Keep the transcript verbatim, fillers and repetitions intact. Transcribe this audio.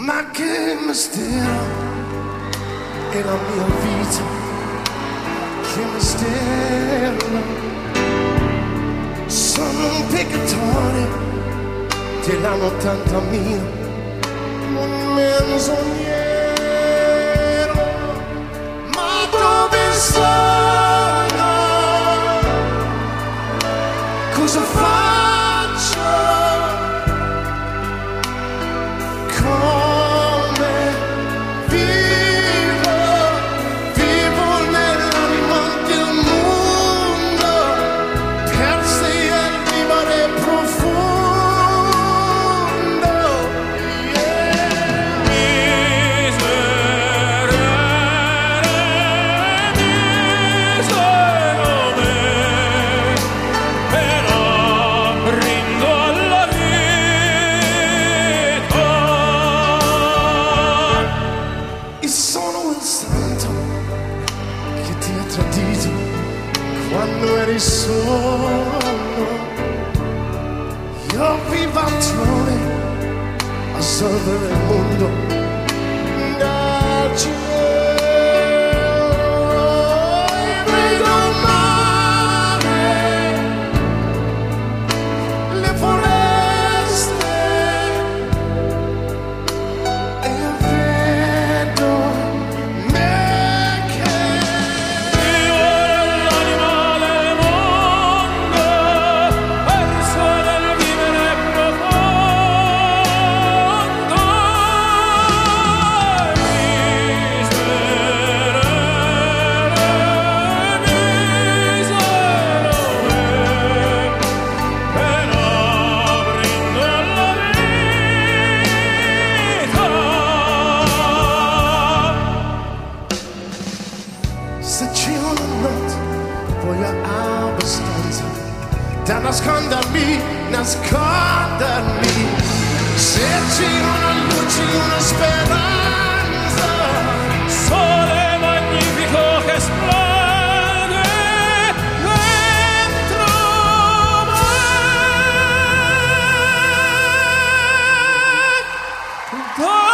Ma che mistero è la mia vita, che mistero. Sono un peccatore della nottanta mia, un menzognero. Ma dove sono? Cosa faccio? Come vivo? Vivo nell'anima del mondo, persi nel vivere profondo. Yeah. Miserere, miserere, però brindo alla vita. E sono il santo che ti ha tradito quando eri solo. Io vivo altrove a salvare il mondo dal cielo. E vedo mare, le foreste, e vedo me che Io l'anima del mondo, perso nel vivere profondo. Miserere, miserere, però brindo alla vita. se c'è una notte poi abbastanza da nascondermi, nascondermi. Se c'è una luce, una speranza, Sole magnifico che splende dentro me.